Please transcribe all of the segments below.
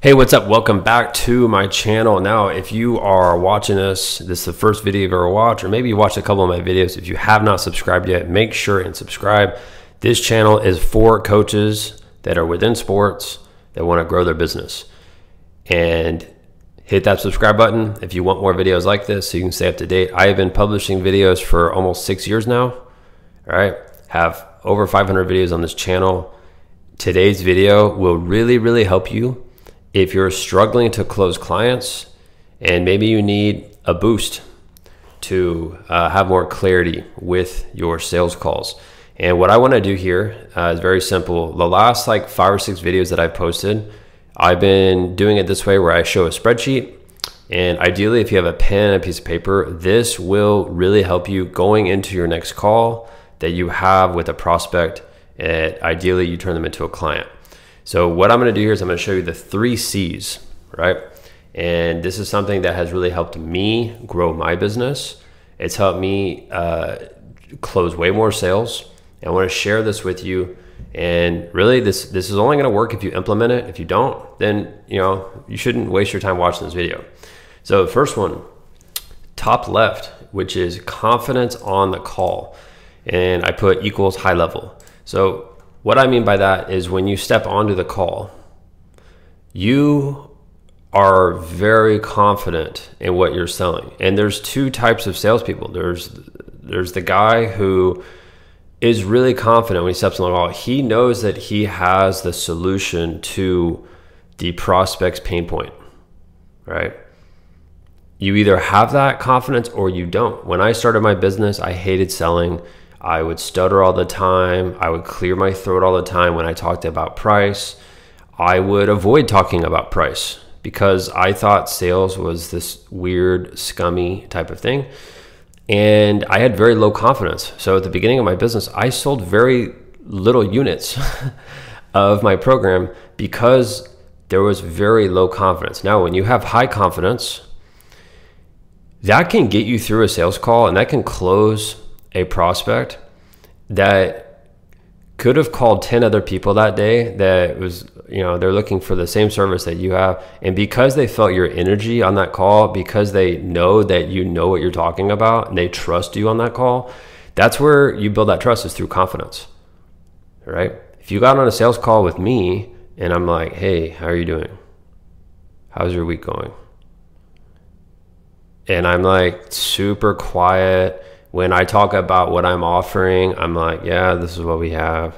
Hey, what's up? Welcome back to my channel. Now, if you are watching this is the first video you've ever watched, or maybe you watched a couple of my videos. If you have not subscribed yet, make sure and subscribe. This channel is for coaches that are within sports that want to grow their business. And hit that subscribe button if you want more videos like this so you can stay up to date. I have been publishing videos for almost 6 years now. All right, have over 500 videos on this channel. Today's video will really help you if you're struggling to close clients and maybe you need a boost to have more clarity with your sales calls. And what I want to do here is very simple. The last 5 or 6 videos that I've posted, I've been doing it this way where I show a spreadsheet. And ideally, if you have a pen and a piece of paper, this will really help you going into your next call that you have with a prospect. And ideally, you turn them into a client. So what I'm going to do here is I'm going to show you the 3 C's, right? And this is something that has really helped me grow my business. It's helped me close way more sales. And I want to share this with you. And really, this is only going to work if you implement it. If you don't, then you shouldn't waste your time watching this video. So the first one, top left, which is confidence on the call. And I put equals high level. So what I mean by that is when you step onto the call, you are very confident in what you're selling. And there's 2 types of salespeople. There's the guy who is really confident when he steps on the call. He knows that he has the solution to the prospect's pain point, right? You either have that confidence or you don't. When I started my business, I hated selling. I would stutter all the time. I would clear my throat all the time when I talked about price. I would avoid talking about price because I thought sales was this weird, scummy type of thing. And I had very low confidence. So at the beginning of my business, I sold very little units of my program because there was very low confidence. Now, when you have high confidence, that can get you through a sales call and that can close a prospect that could have called 10 other people that day that was, they're looking for the same service that you have. And because they felt your energy on that call, because they know that you know what you're talking about and they trust you on that call, that's where you build that trust, is through confidence, right? If you got on a sales call with me and I'm like, hey, how are you doing? How's your week going? And I'm like super quiet. When I talk about what I'm offering, I'm like, yeah, this is what we have.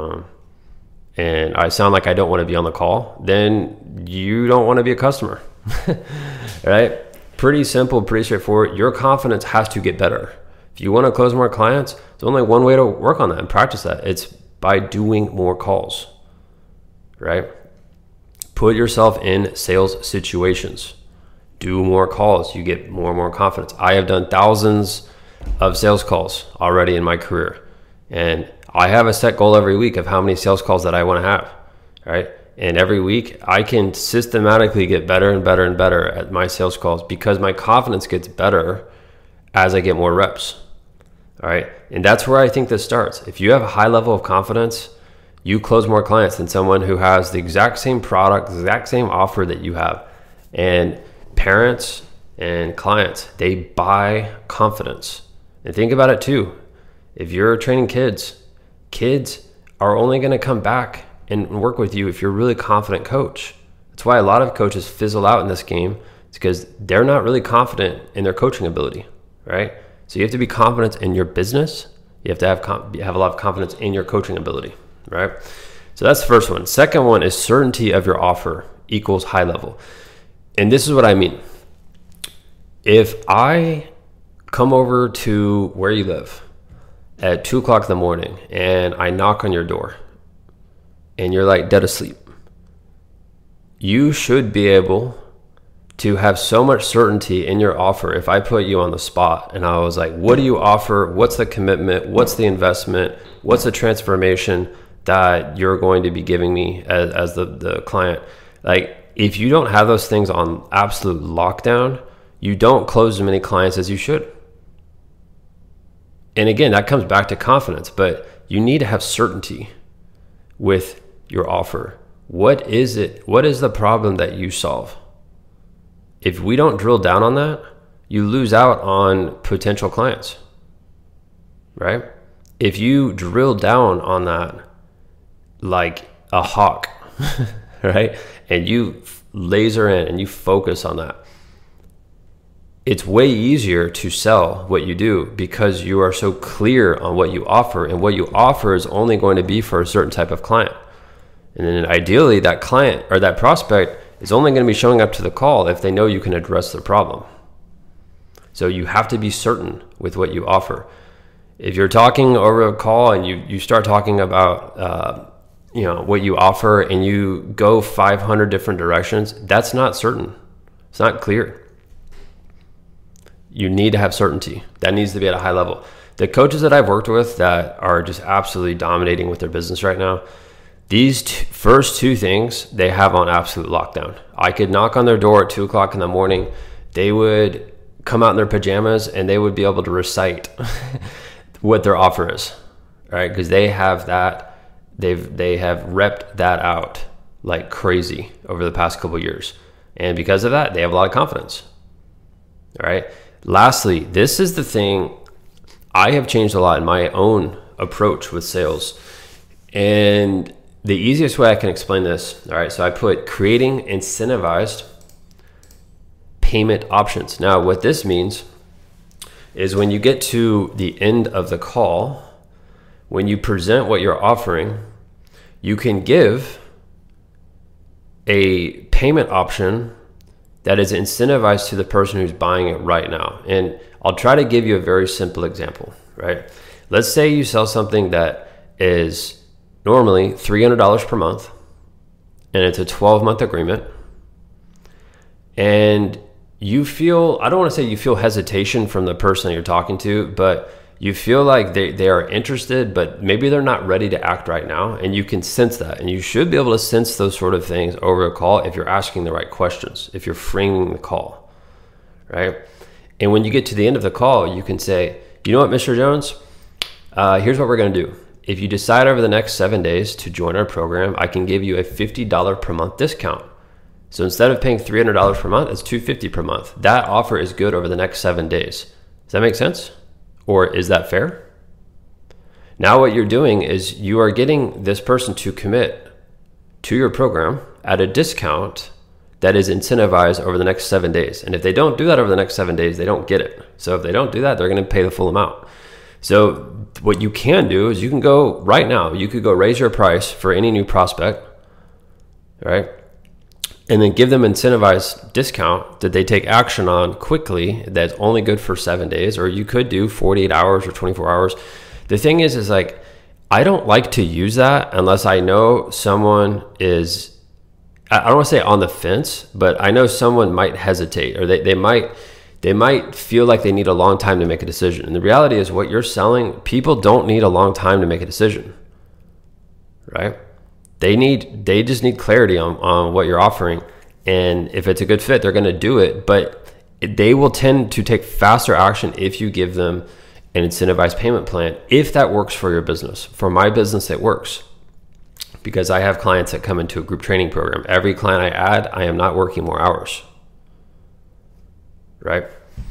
And I sound like I don't want to be on the call, then you don't want to be a customer, right? Pretty simple, pretty straightforward. Your confidence has to get better. If you want to close more clients, there's only one way to work on that and practice that. It's by doing more calls, right? Put yourself in sales situations. Do more calls. You get more and more confidence. I have done thousands of sales calls already in my career. And I have a set goal every week of how many sales calls that I want to have, right? And every week I can systematically get better and better and better at my sales calls because my confidence gets better as I get more reps, all right? And that's where I think this starts. If you have a high level of confidence, you close more clients than someone who has the exact same product, the exact same offer that you have. And parents and clients, they buy confidence. And think about it too. If you're training kids are only going to come back and work with you if you're a really confident coach. That's why a lot of coaches fizzle out in this game. It's because they're not really confident in their coaching ability, right? So you have to be confident in your business. You have to have a lot of confidence in your coaching ability, right? So that's the first one. Second one is certainty of your offer equals high level. And this is what I mean. If I come over to where you live at 2 o'clock in the morning and I knock on your door and you're like dead asleep, you should be able to have so much certainty in your offer. If I put you on the spot and I was like, what do you offer? What's the commitment? What's the investment? What's the transformation that you're going to be giving me as the client? Like, if you don't have those things on absolute lockdown, you don't close as many clients as you should. And again, that comes back to confidence, but you need to have certainty with your offer. What is it? What is the problem that you solve? If we don't drill down on that, you lose out on potential clients, right? If you drill down on that like a hawk, right? And you laser in and you focus on that, it's way easier to sell what you do because you are so clear on what you offer, and what you offer is only going to be for a certain type of client. And then ideally that client or that prospect is only going to be showing up to the call if they know you can address their problem. So you have to be certain with what you offer. If you're talking over a call and you start talking about what you offer and you go 500 different directions, that's not certain. It's not clear. You need to have certainty. That needs to be at a high level. The coaches that I've worked with that are just absolutely dominating with their business right now, these first two things they have on absolute lockdown. I could knock on their door at 2 o'clock in the morning. They would come out in their pajamas and they would be able to recite what their offer is, right? Because they have that, they have repped that out like crazy over the past couple of years. And because of that, they have a lot of confidence, all right? Lastly, this is the thing I have changed a lot in my own approach with sales. And the easiest way I can explain this, all right, so I put creating incentivized payment options. Now, what this means is when you get to the end of the call, when you present what you're offering, you can give a payment option that is incentivized to the person who's buying it right now. And I'll try to give you a very simple example, right? Let's say you sell something that is normally $300 per month, and it's a 12-month agreement. And you feel, I don't want to say you feel hesitation from the person you're talking to, but you feel like they are interested, but maybe they're not ready to act right now. And you can sense that. And you should be able to sense those sort of things over a call if you're asking the right questions, if you're framing the call, right? And when you get to the end of the call, you can say, you know what, Mr. Jones, here's what we're going to do. If you decide over the next 7 days to join our program, I can give you a $50 per month discount. So instead of paying $300 per month, it's $250 per month. That offer is good over the next 7 days. Does that make sense? Or is that fair? Now what you're doing is you are getting this person to commit to your program at a discount that is incentivized over the next 7 days. And if they don't do that over the next 7 days, they don't get it. So if they don't do that, they're going to pay the full amount. So what you can do is you can go right now, you could go raise your price for any new prospect, right? And then give them incentivized discount that they take action on quickly that's only good for 7 days, or you could do 48 hours or 24 hours. The thing is like, I don't like to use that unless I know someone is, I don't want to say on the fence, but I know someone might hesitate, or they might feel like they need a long time to make a decision. And the reality is what you're selling, people don't need a long time to make a decision, right? They just need clarity on what you're offering. And if it's a good fit, they're going to do it. But they will tend to take faster action if you give them an incentivized payment plan, if that works for your business. For my business, it works because I have clients that come into a group training program. Every client I add, I am not working more hours, right?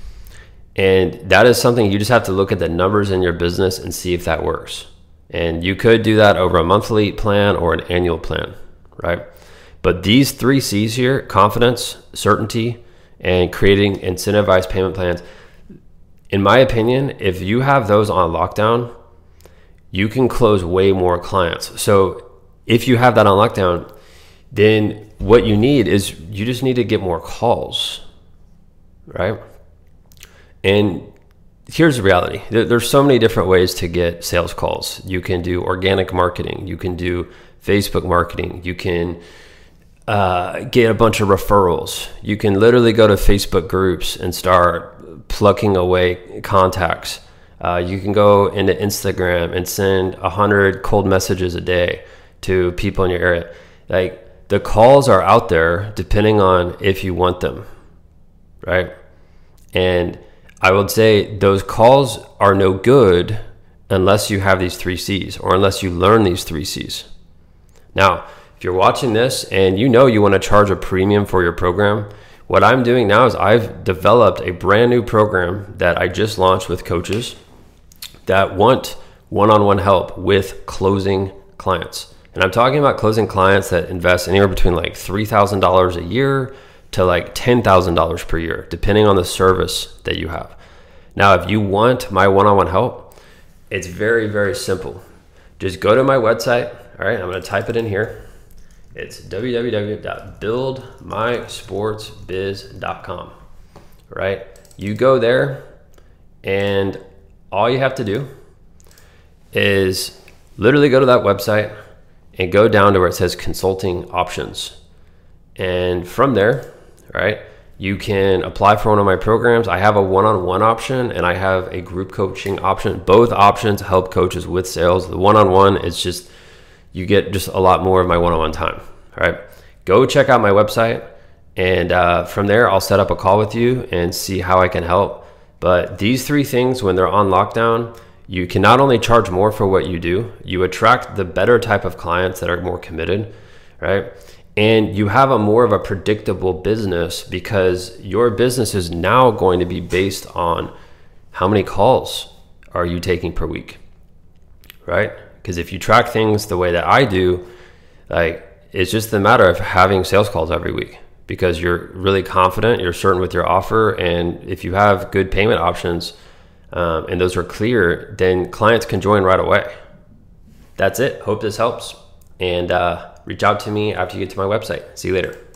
And that is something you just have to look at the numbers in your business and see if that works. And you could do that over a monthly plan or an annual plan, right? But these 3 C's here, confidence, certainty, and creating incentivized payment plans, in my opinion, if you have those on lockdown, you can close way more clients. So if you have that on lockdown, then what you need is you just need to get more calls, right? And here's the reality. There's so many different ways to get sales calls. You can do organic marketing. You can do Facebook marketing. You can get a bunch of referrals. You can literally go to Facebook groups and start plucking away contacts. You can go into Instagram and send 100 cold messages a day to people in your area. Like, the calls are out there depending on if you want them, right? And I would say those calls are no good unless you have these 3 C's, or unless you learn these 3 C's. Now, if you're watching this and you want to charge a premium for your program, what I'm doing now is I've developed a brand new program that I just launched with coaches that want one-on-one help with closing clients. And I'm talking about closing clients that invest anywhere between like $3,000 a year to like $10,000 per year, depending on the service that you have. Now, if you want my one-on-one help, it's very, very simple. Just go to my website. All right, I'm going to type it in here. It's www.buildmysportsbiz.com. Right? You go there, and all you have to do is literally go to that website and go down to where it says consulting options. And from there, right, you can apply for one of my programs. I have a one-on-one option and I have a group coaching option. Both options help coaches with sales. The one-on-one is just, you get just a lot more of my one-on-one time. All right, go check out my website, and from there, I'll set up a call with you and see how I can help. But these three things, when they're on lockdown, you can not only charge more for what you do, you attract the better type of clients that are more committed, right? And you have a more of a predictable business, because your business is now going to be based on how many calls are you taking per week, right? Because if you track things the way that I do, like, it's just a matter of having sales calls every week, because you're really confident, you're certain with your offer, and if you have good payment options and those are clear, then clients can join right away. That's it. Hope this helps, and reach out to me after you get to my website. See you later.